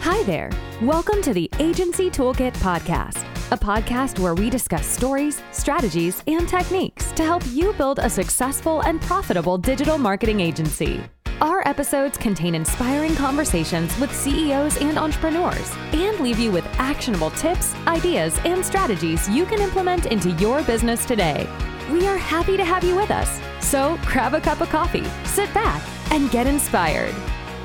Hi there. Welcome to the Agency Toolkit Podcast, a podcast where we discuss stories, strategies, and techniques to help you build a successful and profitable digital marketing agency. Our episodes contain inspiring conversations with CEOs and entrepreneurs and leave you with actionable tips, ideas, and strategies you can implement into your business today. We are happy to have you with us. So grab a cup of coffee, sit back, and get inspired.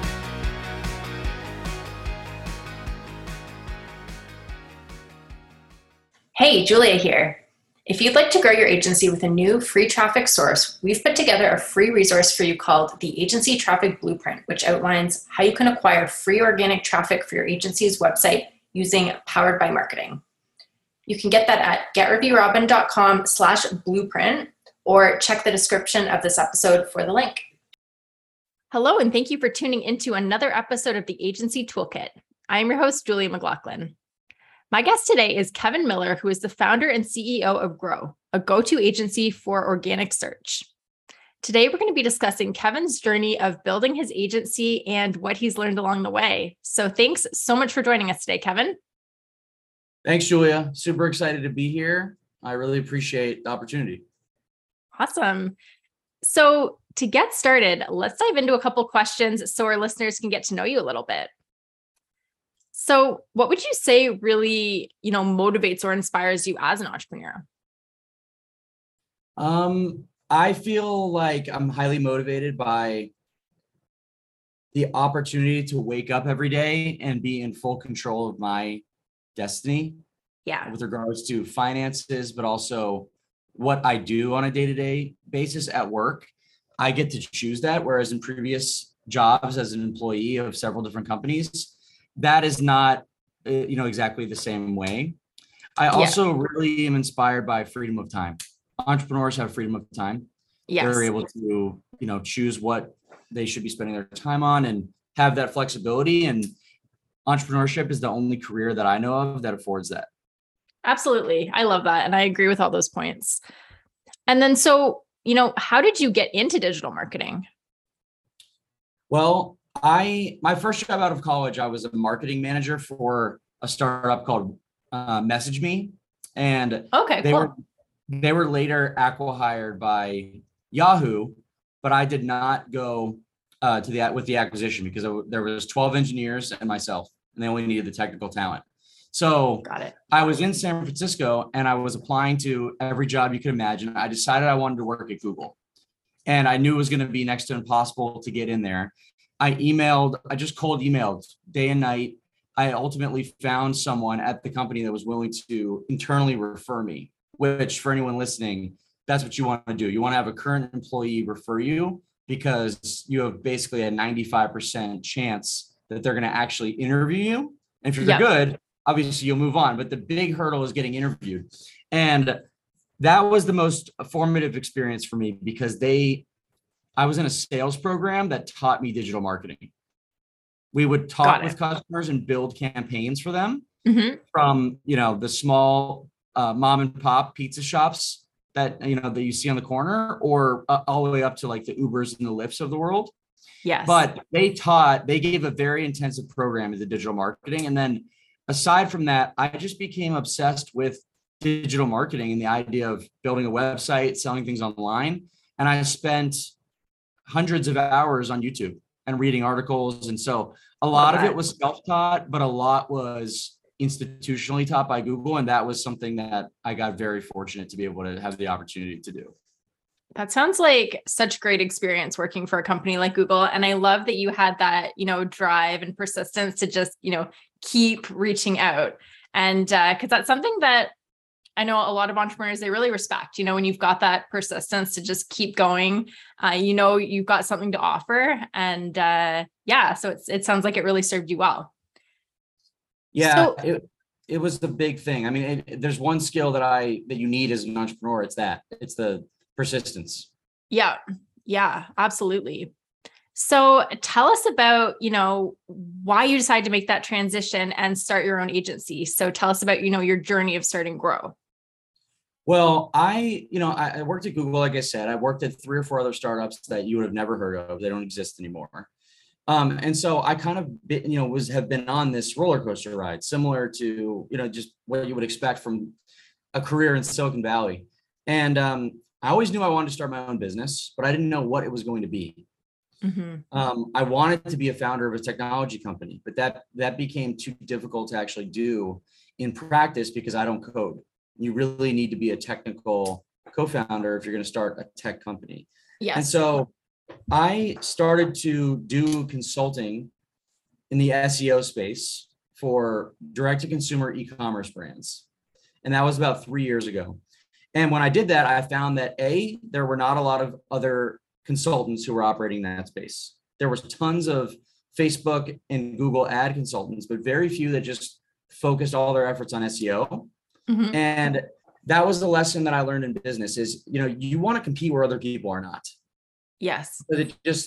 Hey, Julia here. If you'd like to grow your agency with a new free traffic source, we've put together a free resource for you called the Agency Traffic Blueprint, which outlines how you can acquire free organic traffic for your agency's website using Powered by Marketing. You can get that at getrebbyrobin.com/blueprint or check the description of this episode for the link. Hello, and thank you for tuning into another episode of the Agency Toolkit. I am your host, Julia McLaughlin. My guest today is Kevin Miller, who is the founder and CEO of Grow, a go-to agency for organic search. Today, we're going to be discussing Kevin's journey of building his agency and what he's learned along the way. So thanks so much for joining us today, Kevin. Thanks, Julia. Super excited to be here. I really appreciate the opportunity. Awesome. So to get started, let's dive into a couple questions so our listeners can get to know you a little bit. So what would you say really, motivates or inspires you as an entrepreneur? I feel like I'm highly motivated by the opportunity to wake up every day and be in full control of my destiny. Yeah. With regards to finances, but also what I do on a day-to-day basis at work. I get to choose that, whereas in previous jobs as an employee of several different companies, that is not, exactly the same way. I also really am inspired by freedom of time. Entrepreneurs have freedom of time. Yes. They're able to, choose what they should be spending their time on and have that flexibility. And entrepreneurship is the only career that I know of that affords that. Absolutely. I love that. And I agree with all those points. And then, so, how did you get into digital marketing? Well, my first job out of college, I was a marketing manager for a startup called Message Me, and they were later acqui-hired by Yahoo, but I did not go with the acquisition because there was 12 engineers and myself, and they only needed the technical talent. So Got it. I was in San Francisco and I was applying to every job you could imagine. I decided I wanted to work at Google, and I knew it was going to be next to impossible to get in there. I just cold emailed day and night. I ultimately found someone at the company that was willing to internally refer me, which for anyone listening, that's what you want to do. You want to have a current employee refer you because you have basically a 95% chance that they're going to actually interview you. And if you're good, obviously you'll move on. But the big hurdle is getting interviewed. And that was the most formative experience for me because I was in a sales program that taught me digital marketing. We would talk with customers and build campaigns for them from, the small mom and pop pizza shops that you see on the corner or all the way up to like the Ubers and the Lyfts of the world. Yes. But they gave a very intensive program in the digital marketing. And then aside from that, I just became obsessed with digital marketing and the idea of building a website, selling things online. And I spent hundreds of hours on YouTube and reading articles. And so a lot of it was self-taught, but a lot was institutionally taught by Google. And that was something that I got very fortunate to be able to have the opportunity to do. That sounds like such great experience working for a company like Google. And I love that you had that, drive and persistence to just, keep reaching out. And because that's something that I know a lot of entrepreneurs, they really respect, when you've got that persistence to just keep going, you've got something to offer. And so it sounds like it really served you well. Yeah, it was the big thing. I mean, there's one skill that you need as an entrepreneur. It's the persistence. Yeah, absolutely. So tell us about, why you decided to make that transition and start your own agency. So tell us about, your journey of starting Grow. Well, I worked at Google, like I said. I worked at 3 or 4 other startups that you would have never heard of. They don't exist anymore. And so I kind of, have been on this roller coaster ride, similar to, just what you would expect from a career in Silicon Valley. And I always knew I wanted to start my own business, but I didn't know what it was going to be. I wanted to be a founder of a technology company, but that became too difficult to actually do in practice because I don't code. You really need to be a technical co-founder if you're going to start a tech company. Yes. And so I started to do consulting in the SEO space for direct-to-consumer e-commerce brands. And that was about 3 years ago. And when I did that, I found that there were not a lot of other consultants who were operating that space. There was tons of Facebook and Google ad consultants, but very few that just focused all their efforts on SEO. And that was the lesson that I learned in business is, you want to compete where other people are not. Yes. But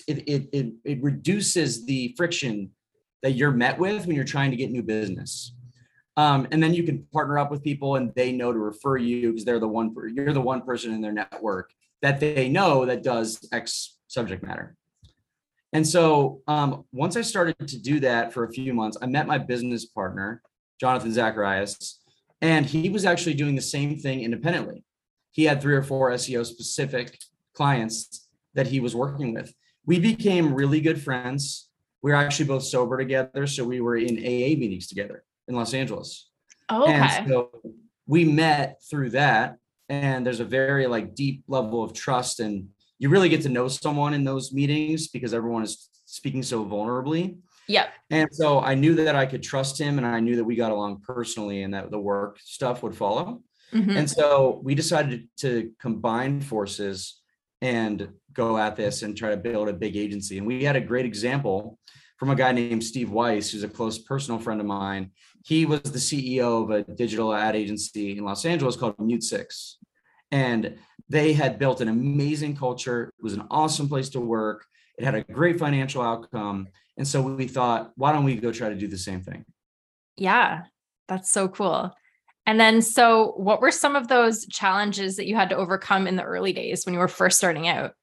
it reduces the friction that you're met with when you're trying to get new business. And then you can partner up with people and they know to refer you because you're the one person in their network that they know that does X subject matter. And so once I started to do that for a few months, I met my business partner, Jonathan Zacharias, and he was actually doing the same thing independently. He had 3 or 4 SEO specific clients that he was working with. We became really good friends. We were actually both sober together. So we were in AA meetings together in Los Angeles. Oh, okay. And so we met through that. And there's a very deep level of trust. And you really get to know someone in those meetings because everyone is speaking so vulnerably. Yeah. And so I knew that I could trust him and I knew that we got along personally and that the work stuff would follow. And so we decided to combine forces and go at this and try to build a big agency. And we had a great example from a guy named Steve Weiss, who's a close personal friend of mine. He was the CEO of a digital ad agency in Los Angeles called Mute 6. And they had built an amazing culture. It was an awesome place to work. It had a great financial outcome. And so we thought, why don't we go try to do the same thing? Yeah, that's so cool. And then, so what were some of those challenges that you had to overcome in the early days when you were first starting out?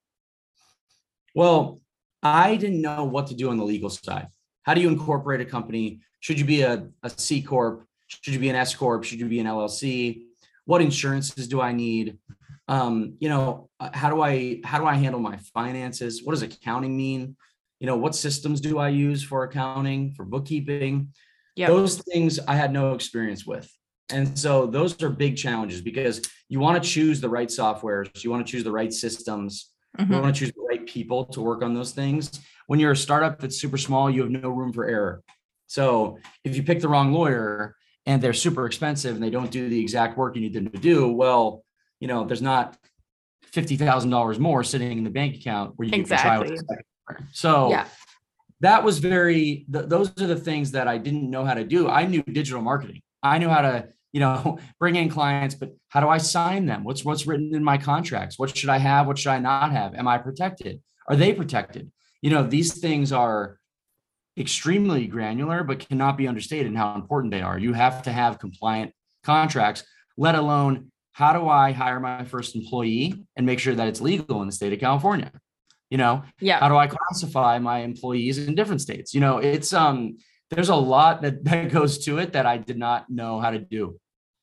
Well, I didn't know what to do on the legal side. How do you incorporate a company? Should you be a C Corp? Should you be an S Corp? Should you be an LLC? What insurances do I need? How do I handle my finances? What does accounting mean? What systems do I use for accounting, for bookkeeping? Yep. Those things I had no experience with. And so those are big challenges because you want to choose the right softwares. You want to choose the right systems. You want to choose the right people to work on those things. When you're a startup that's super small, you have no room for error. So if you pick the wrong lawyer and they're super expensive and they don't do the exact work you need them to do, well, there's not $50,000 more sitting in the bank account where you can try with a second lawyer. So that was those are the things that I didn't know how to do. I knew digital marketing. I knew how to, bring in clients, but how do I sign them? What's written in my contracts? What should I have? What should I not have? Am I protected? Are they protected? These things are extremely granular, but cannot be understated in how important they are. You have to have compliant contracts, let alone how do I hire my first employee and make sure that it's legal in the state of California? How do I classify my employees in different states? It's, there's a lot that goes to it that I did not know how to do.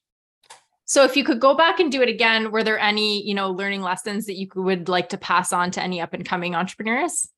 So if you could go back and do it again, were there any, learning lessons that you would like to pass on to any up and coming entrepreneurs?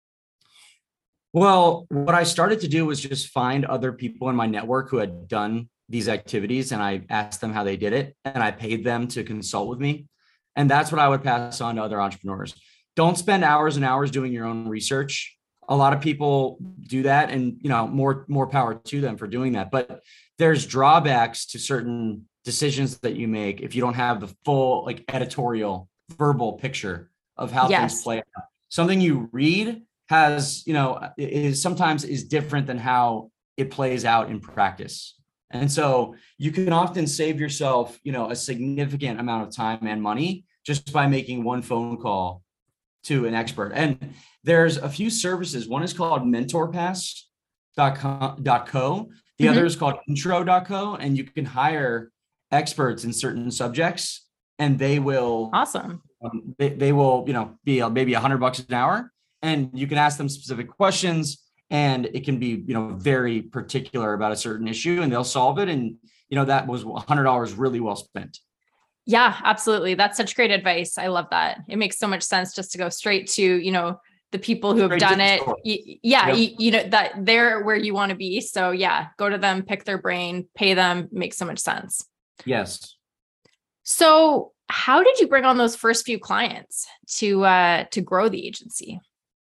Well, what I started to do was just find other people in my network who had done these activities and I asked them how they did it and I paid them to consult with me. And that's what I would pass on to other entrepreneurs. Don't spend hours and hours doing your own research. A lot of people do that and, more power to them for doing that. But there's drawbacks to certain decisions that you make if you don't have the full editorial verbal picture of how things play out. Something you read has, is sometimes different than how it plays out in practice. And so you can often save yourself, a significant amount of time and money just by making one phone call to an expert. And there's a few services. One is called mentorpass.co. The other is called intro.co. And you can hire experts in certain subjects and they will they will, be maybe $100 an hour and you can ask them specific questions and it can be, very particular about a certain issue, and they'll solve it. And, that was $100 really well spent. Yeah, absolutely. That's such great advice. I love that. It makes so much sense just to go straight to, the people who have done it. Yep. That they're where you want to be. So yeah, go to them, pick their brain, pay them, makes so much sense. Yes. So how did you bring on those first few clients to grow the agency?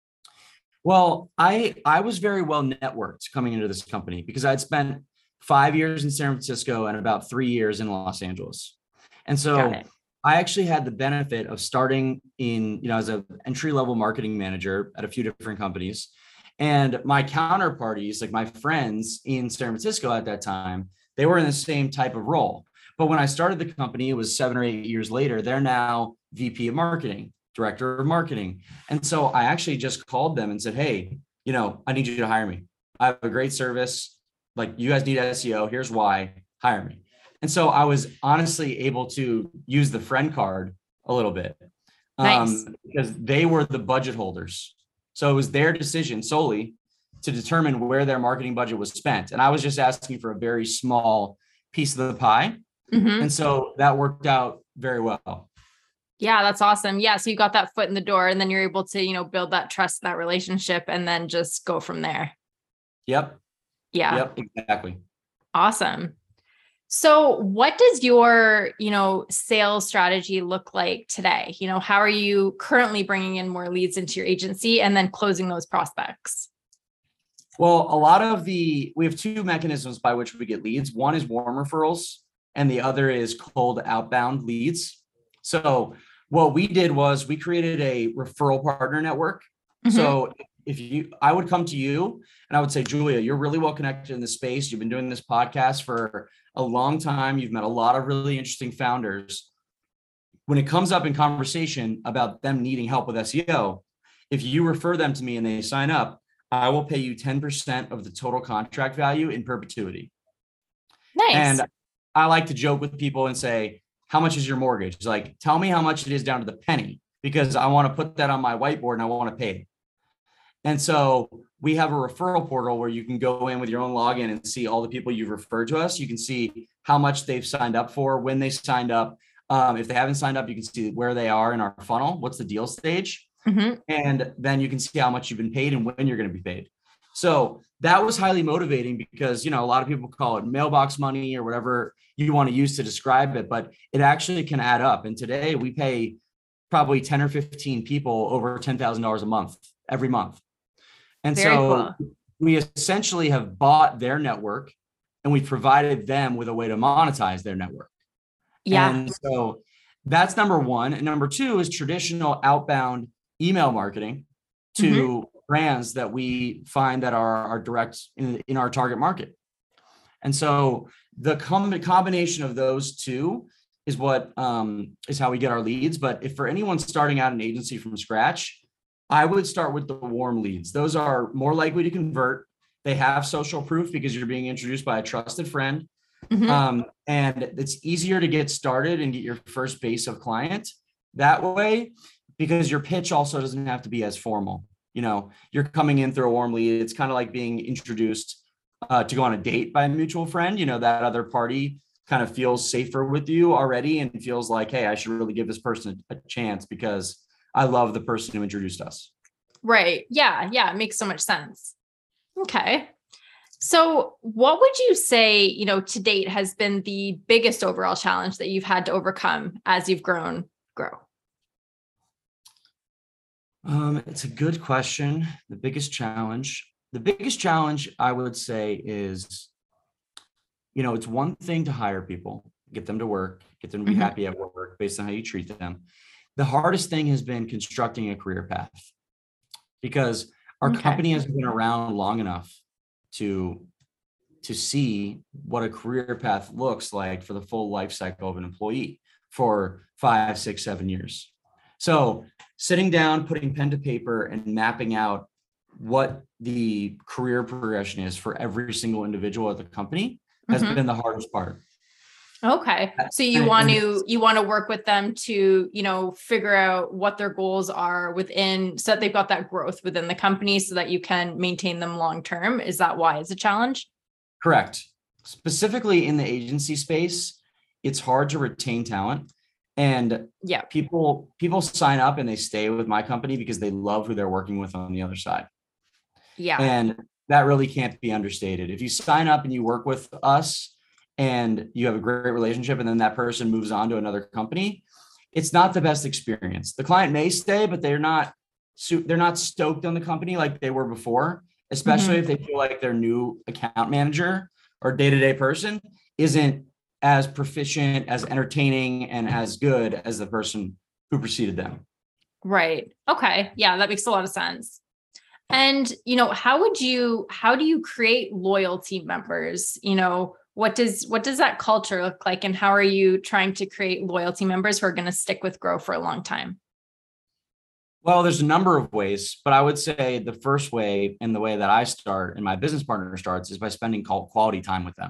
Well, I was very well networked coming into this company because I'd spent 5 years in San Francisco and about 3 years in Los Angeles. And so I actually had the benefit of starting as an entry-level marketing manager at a few different companies. And my counterparties, like my friends in San Francisco at that time, they were in the same type of role. But when I started the company, it was 7 or 8 years later, they're now VP of marketing, director of marketing. And so I actually just called them and said, hey, I need you to hire me. I have a great service. Like, you guys need SEO. Here's why. Hire me. And so I was honestly able to use the friend card a little bit because they were the budget holders. So it was their decision solely to determine where their marketing budget was spent. And I was just asking for a very small piece of the pie. Mm-hmm. And so that worked out very well. Yeah, that's awesome. Yeah. So you got that foot in the door, and then you're able to, build that trust, that relationship, and then just go from there. Yep. Yeah. Yep. Exactly. Awesome. So what does your, sales strategy look like today? How are you currently bringing in more leads into your agency and then closing those prospects? Well, we have two mechanisms by which we get leads. One is warm referrals, and the other is cold outbound leads. So what we did was we created a referral partner network. Mm-hmm. So I would come to you and I would say, Julia, you're really well connected in this space. You've been doing this podcast for a long time. You've met a lot of really interesting founders. When it comes up in conversation about them needing help with SEO, if you refer them to me and they sign up, I will pay you 10% of the total contract value in perpetuity. Nice. And I like to joke with people and say, how much is your mortgage? It's like, tell me how much it is down to the penny, because I want to put that on my whiteboard and I want to pay it. And so we have a referral portal where you can go in with your own login and see all the people you've referred to us. You can see how much they've signed up for, when they signed up. If they haven't signed up, you can see where they are in our funnel. What's the deal stage? Mm-hmm. And then you can see how much you've been paid and when you're going to be paid. So that was highly motivating because, a lot of people call it mailbox money or whatever you want to use to describe it, but it actually can add up. And today we pay probably 10 or 15 people over $10,000 a month, every month. And Very so cool. We essentially have bought their network and we provided them with a way to monetize their network. Yeah. And so that's number one. And number two is traditional outbound email marketing to brands that we find that are direct in our target market. And so the combination of those two is what is how we get our leads. But if for anyone starting out an agency from scratch, I would start with the warm leads. Those are more likely to convert. They have social proof because you're being introduced by a trusted friend. Mm-hmm. And it's easier to get started and get your first base of client that way because your pitch also doesn't have to be as formal. You're coming in through a warm lead. It's kind of like being introduced to go on a date by a mutual friend. That other party kind of feels safer with you already and feels like, hey, I should really give this person a chance because I love the person who introduced us. Right. Yeah. Yeah. It makes so much sense. Okay. So what would you say, to date has been the biggest overall challenge that you've had to overcome as you've grow? It's a good question. The biggest challenge I would say is, it's one thing to hire people, get them to work, get them to be happy at work based on how you treat them. The hardest thing has been constructing a career path because our company has been around long enough to see what a career path looks like for the full life cycle of an employee for 5, 6, 7 years. So sitting down, putting pen to paper and mapping out what the career progression is for every single individual at the company has been the hardest part. Okay. So you want to work with them to, figure out what their goals are within, so that they've got that growth within the company so that you can maintain them long term. Is that why it's a challenge? Correct. Specifically in the agency space, it's hard to retain talent. And yeah, people sign up and they stay with my company because they love who they're working with on the other side. Yeah. And that really can't be understated. If you sign up and you work with us and you have a great relationship and then that person moves on to another company, it's not the best experience. The client may stay, but they're not stoked on the company like they were before, especially if they feel like their new account manager or day-to-day person isn't as proficient, as entertaining, and as good as the person who preceded them. Right. Okay. Yeah, that makes a lot of sense. And, how do you create loyal team members? What does that culture look like, and how are you trying to create loyalty members who are going to stick with Grow for a long time? Well, there's a number of ways, but I would say the first way, and the way that I start and my business partner starts, is by spending quality time with them.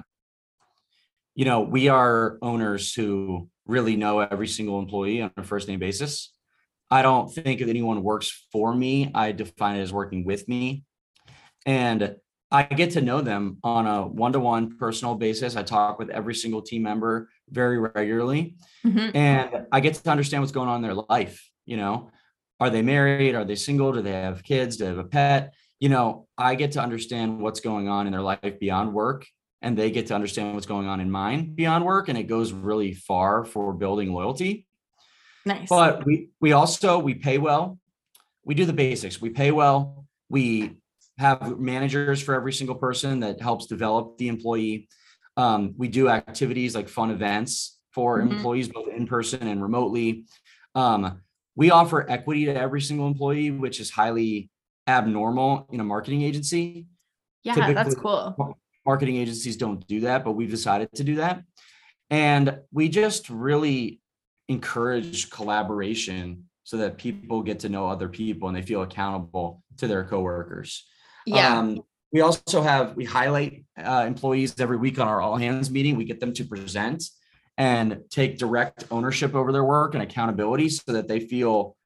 We are owners who really know every single employee on a first name basis. I don't think that anyone works for me. I define it as working with me. And I get to know them on a one-to-one personal basis. I talk with every single team member very regularly. And I get to understand what's going on in their life. Are they married? Are they single? Do they have kids? Do they have a pet? I get to understand what's going on in their life beyond work, and they get to understand what's going on in mine beyond work. And it goes really far for building loyalty. Nice. But we pay well. We do the basics. We pay well. We have managers for every single person that helps develop the employee. We do activities like fun events for employees, both in person and remotely. We offer equity to every single employee, which is highly abnormal in a marketing agency. Yeah, Typically, that's cool. Marketing agencies don't do that, but we've decided to do that. And we just really encourage collaboration so that people get to know other people and they feel accountable to their coworkers. Yeah. We highlight employees every week on our all hands meeting. We get them to present and take direct ownership over their work and accountability so that they feel,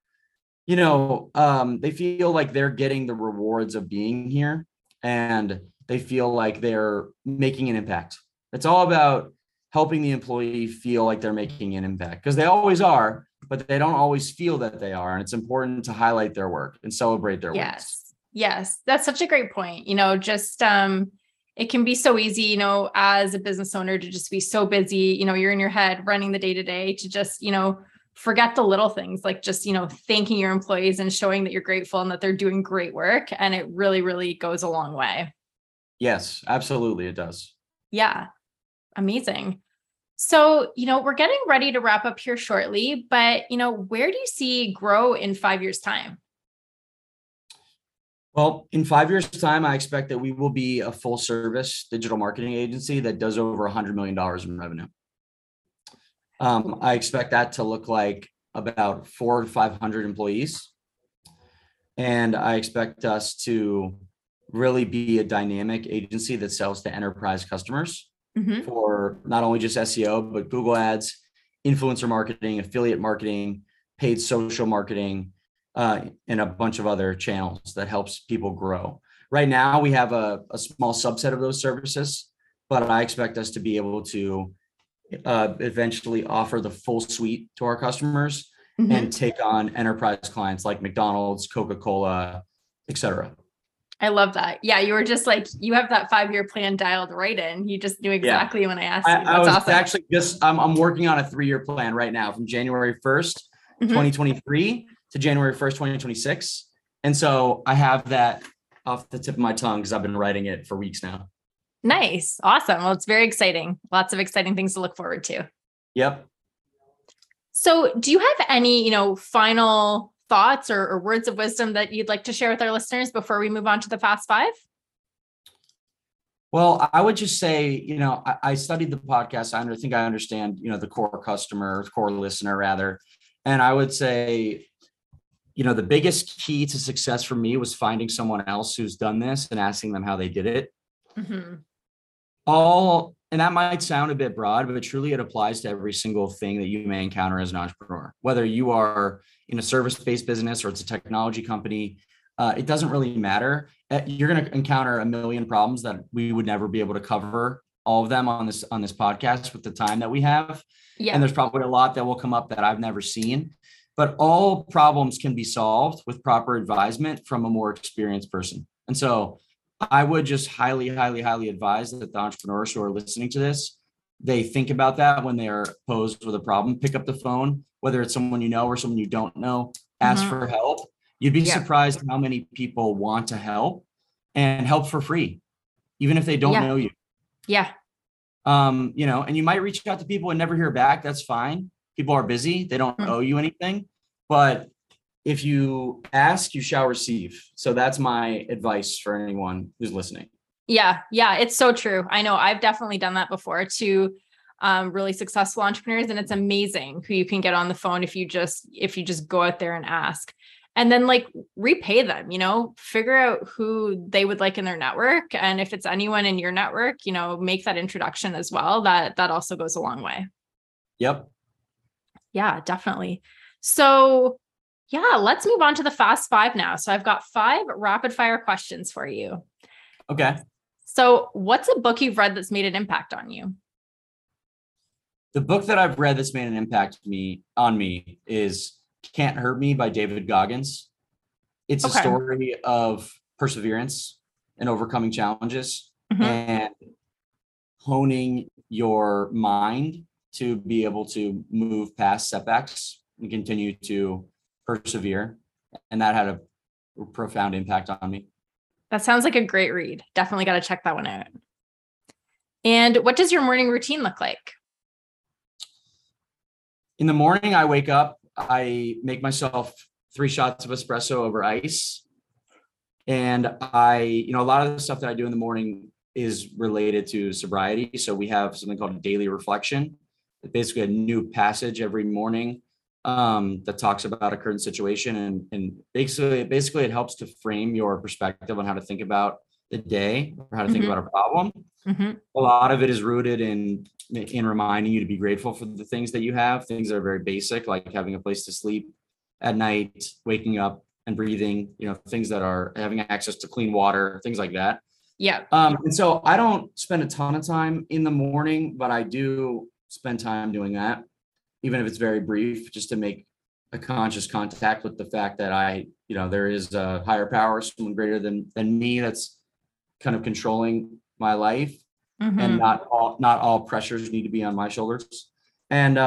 they feel like they're getting the rewards of being here, and they feel like they're making an impact. It's all about helping the employee feel like they're making an impact, because they always are, but they don't always feel that they are. And it's important to highlight their work and celebrate their work. Yes. That's such a great point. It can be so easy, as a business owner, to just be so busy, you're in your head running the day to day, to just, forget the little things, like just, thanking your employees and showing that you're grateful and that they're doing great work. And it really, really goes a long way. Yes, absolutely. It does. Yeah. Amazing. So, we're getting ready to wrap up here shortly, but, where do you see Grow in 5 years' time? Well, in 5 years' time, I expect that we will be a full service digital marketing agency that does over $100 million in revenue. I expect that to look like about 400 to 500 employees. And I expect us to really be a dynamic agency that sells to enterprise customers for not only just SEO, but Google Ads, influencer marketing, affiliate marketing, paid social marketing, and a bunch of other channels that helps people grow. Right now, we have a small subset of those services, but I expect us to be able to eventually offer the full suite to our customers and take on enterprise clients like McDonald's, Coca-Cola, et cetera. I love that. Yeah, you were just like, you have that 5-year plan dialed right in. You just knew exactly when I asked you. That's I was awesome. Actually I'm working on a 3-year plan right now from January 1st, 2023 to January 1st, 2026. And so I have that off the tip of my tongue because I've been writing it for weeks now. Nice. Awesome. Well, it's very exciting. Lots of exciting things to look forward to. Yep. So do you have any, final thoughts or words of wisdom that you'd like to share with our listeners before we move on to the Fast 5? Well, I would just say, I studied the podcast. I think I understand, the core customer, core listener rather. And I would say, the biggest key to success for me was finding someone else who's done this and asking them how they did it. All And that might sound a bit broad, but truly it applies to every single thing that you may encounter as an entrepreneur, whether you are in a service-based business or it's a technology company. It doesn't really matter. You're going to encounter a million problems that we would never be able to cover all of them on this podcast with the time that we have. Yeah. And there's probably a lot that will come up that I've never seen, but all problems can be solved with proper advisement from a more experienced person. And so I would just highly, highly, highly advise that the entrepreneurs who are listening to this, they think about that when they are posed with a problem. Pick up the phone, whether it's someone you know or someone you don't know, ask for help. You'd be surprised how many people want to help and help for free, even if they don't know you. Yeah. And you might reach out to people and never hear back. That's fine. People are busy. They don't owe you anything, but if you ask, you shall receive. So that's my advice for anyone who's listening. Yeah. Yeah. It's so true. I know I've definitely done that before to really successful entrepreneurs. And it's amazing who you can get on the phone if you just go out there and ask, and then like repay them, figure out who they would like in their network. And if it's anyone in your network, make that introduction as well. That also goes a long way. Yep. Yeah, definitely. So yeah, let's move on to the fast 5 now. So I've got 5 rapid fire questions for you. Okay. So what's a book you've read that's made an impact on you? The book that I've read that's made an impact on me is Can't Hurt Me by David Goggins. It's a story of perseverance and overcoming challenges and honing your mind to be able to move past setbacks and continue to persevere. And that had a profound impact on me. That sounds like a great read. Definitely got to check that one out. And what does your morning routine look like? In the morning, I wake up, I make myself 3 shots of espresso over ice. And a lot of the stuff that I do in the morning is related to sobriety. So we have something called a daily reflection. It's basically a new passage every morning that talks about a current situation. And basically it helps to frame your perspective on how to think about the day or how to think about a problem. A lot of it is rooted in reminding you to be grateful for the things that you have, things that are very basic, like having a place to sleep at night, waking up and breathing, things that are having access to clean water, things like that. Yeah. And so I don't spend a ton of time in the morning, but I do spend time doing that, even if it's very brief, just to make a conscious contact with the fact that there is a higher power, someone greater than me that's kind of controlling my life, and not all pressures need to be on my shoulders. And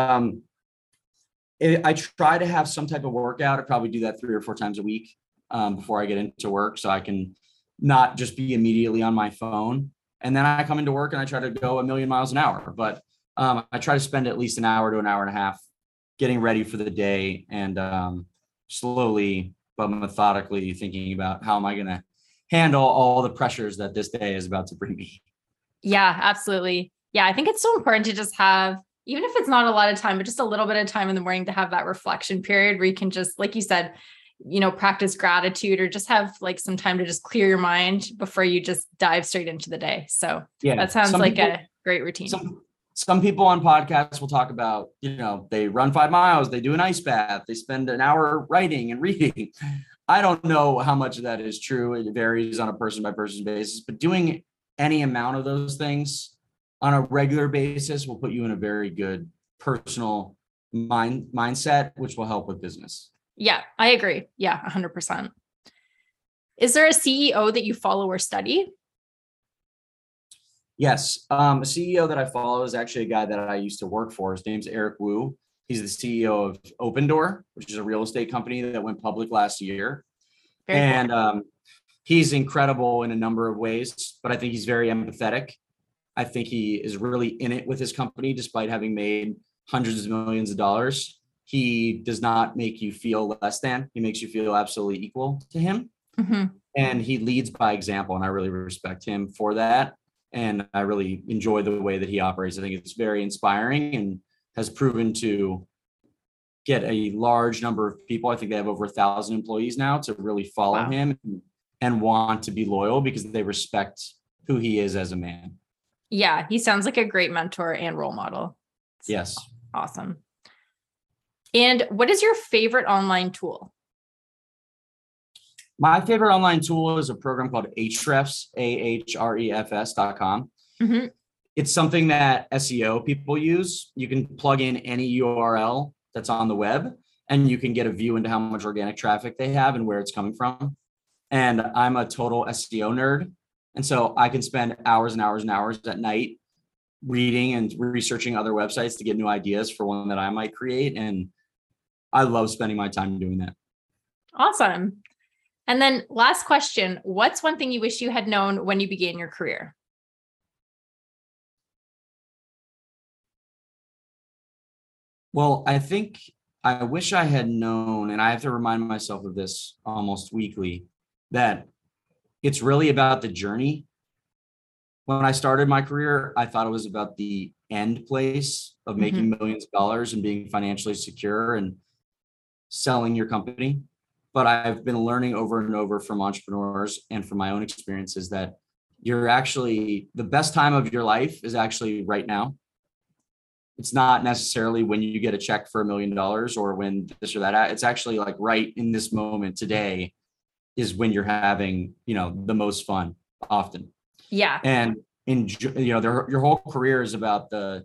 I try to have some type of workout. I probably do that 3 or 4 times a week before I get into work, so I can not just be immediately on my phone. And then I come into work and I try to go a million miles an hour, but I try to spend at least an hour to an hour and a half getting ready for the day and slowly but methodically thinking about how am I going to handle all the pressures that this day is about to bring me. Yeah, absolutely. Yeah, I think it's so important to just have, even if it's not a lot of time, but just a little bit of time in the morning to have that reflection period where you can just, like you said, practice gratitude or just have like some time to just clear your mind before you just dive straight into the day. So yeah, that sounds like a great routine. Some people on podcasts will talk about, they run 5 miles, they do an ice bath, they spend an hour writing and reading. I don't know how much of that is true. It varies on a person by person basis, but doing any amount of those things on a regular basis will put you in a very good personal mindset, which will help with business. Yeah, I agree. Yeah, 100%. Is there a CEO that you follow or study? Yes. A CEO that I follow is actually a guy that I used to work for. His name's Eric Wu. He's the CEO of Opendoor, which is a real estate company that went public last year. Very cool. He's incredible in a number of ways, but I think he's very empathetic. I think he is really in it with his company, despite having made hundreds of millions of dollars. He does not make you feel less than. He makes you feel absolutely equal to him. And he leads by example. And I really respect him for that. And I really enjoy the way that he operates. I think it's very inspiring and has proven to get a large number of people. I think they have over 1,000 employees now to really follow him and want to be loyal because they respect who he is as a man. Yeah, he sounds like a great mentor and role model. Yes. Awesome. And what is your favorite online tool? My favorite online tool is a program called Ahrefs, ahrefs.com. Mm-hmm. It's something that SEO people use. You can plug in any URL that's on the web, and you can get a view into how much organic traffic they have and where it's coming from. And I'm a total SEO nerd. And so I can spend hours and hours and hours at night reading and researching other websites to get new ideas for one that I might create. And I love spending my time doing that. Awesome. And then last question, what's one thing you wish you had known when you began your career? Well, I think I wish I had known, and I have to remind myself of this almost weekly, that it's really about the journey. When I started my career, I thought it was about the end place of making millions of dollars and being financially secure and selling your company. But I've been learning over and over from entrepreneurs and from my own experiences that you're actually, the best time of your life is actually right now. It's not necessarily when you get a check for $1 million or when this or that. It's actually like right in this moment today is when you're having, the most fun often. Yeah. And your whole career is about the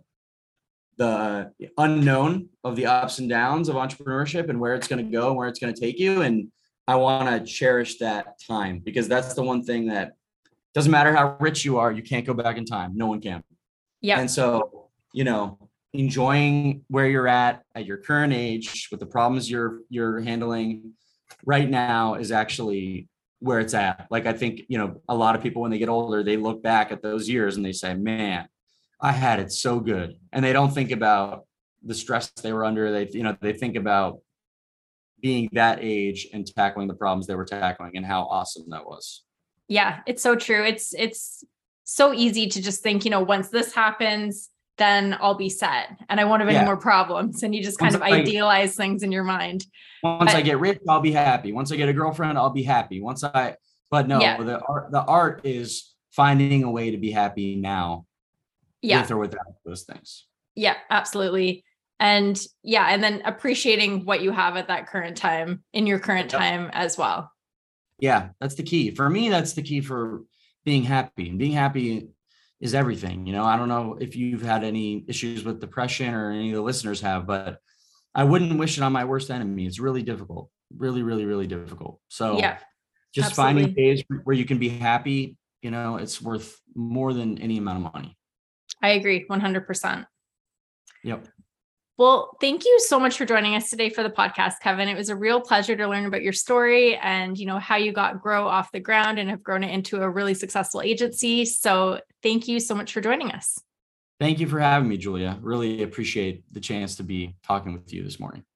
unknown of the ups and downs of entrepreneurship and where it's going to go and where it's going to take you. And I want to cherish that time, because that's the one thing that doesn't matter how rich you are, you can't go back in time. No one can. Yeah. And so, enjoying where you're at your current age with the problems you're handling right now is actually where it's at. Like, I think, a lot of people, when they get older, they look back at those years and they say, man, I had it so good. And they don't think about the stress they were under. They think about being that age and tackling the problems they were tackling and how awesome that was. Yeah, it's so true. It's so easy to just think, once this happens, then I'll be set and I won't have any more problems. And you just kind of idealize things in your mind. Once I get rich, I'll be happy. Once I get a girlfriend, I'll be happy. The art is finding a way to be happy now. Yeah. With or without those things. Yeah, absolutely. And then appreciating what you have at that current time in your current time as well. Yeah, that's the key. For me, that's the key for being happy. And being happy is everything. I don't know if you've had any issues with depression or any of the listeners have, but I wouldn't wish it on my worst enemy. It's really difficult. Really, really, really difficult. So just finding days where you can be happy, it's worth more than any amount of money. I agree 100%. Yep. Well, thank you so much for joining us today for the podcast, Kevin. It was a real pleasure to learn about your story and, how you got Grow off the ground and have grown it into a really successful agency. So thank you so much for joining us. Thank you for having me, Julia. Really appreciate the chance to be talking with you this morning.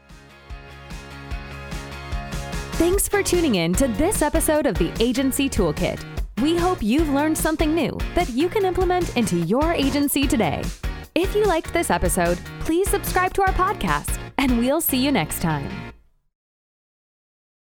Thanks for tuning in to this episode of the Agency Toolkit. We hope you've learned something new that you can implement into your agency today. If you liked this episode, please subscribe to our podcast, and we'll see you next time.